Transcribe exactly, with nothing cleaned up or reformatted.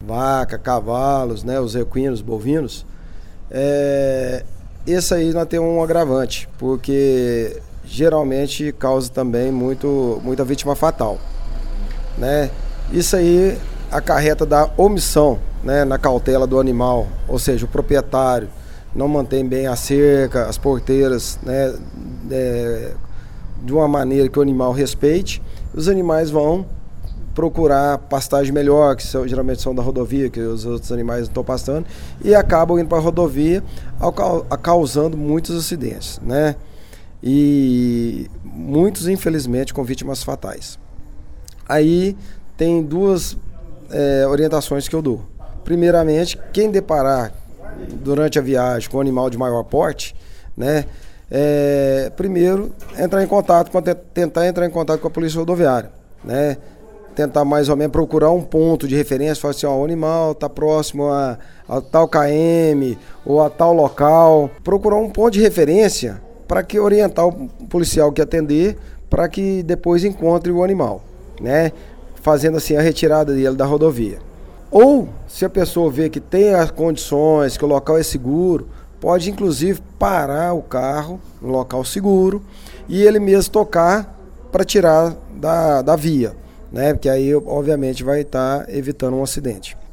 vaca, cavalos, né, os equinos, bovinos, é, esse aí nós temos um agravante, porque geralmente causa também muito, muita vítima fatal, né? Isso aí acarreta da omissão, né, na cautela do animal, ou seja, o proprietário não mantém bem a cerca, as porteiras, né, é, de uma maneira que o animal respeite, os animais vão procurar pastagem melhor, que são, geralmente são da rodovia, que os outros animais não estão pastando, e acabam indo para a rodovia, causando muitos acidentes, né? E muitos, infelizmente, com vítimas fatais. Aí tem duas é, orientações que eu dou. Primeiramente, quem deparar durante a viagem com um animal de maior porte, né, é, primeiro entrar em contato, tentar entrar em contato com a polícia rodoviária, né? Tentar mais ou menos procurar um ponto de referência, falar assim, ó, o animal está próximo a, a tal K M ou a tal local. Procurar um ponto de referência para que orientar o policial que atender para que depois encontre o animal, né? Fazendo assim a retirada dele da rodovia. Ou, se a pessoa vê que tem as condições, que o local é seguro, pode inclusive parar o carro no local seguro e ele mesmo tocar para tirar da, da via, né? Porque aí, obviamente, vai estar evitando um acidente.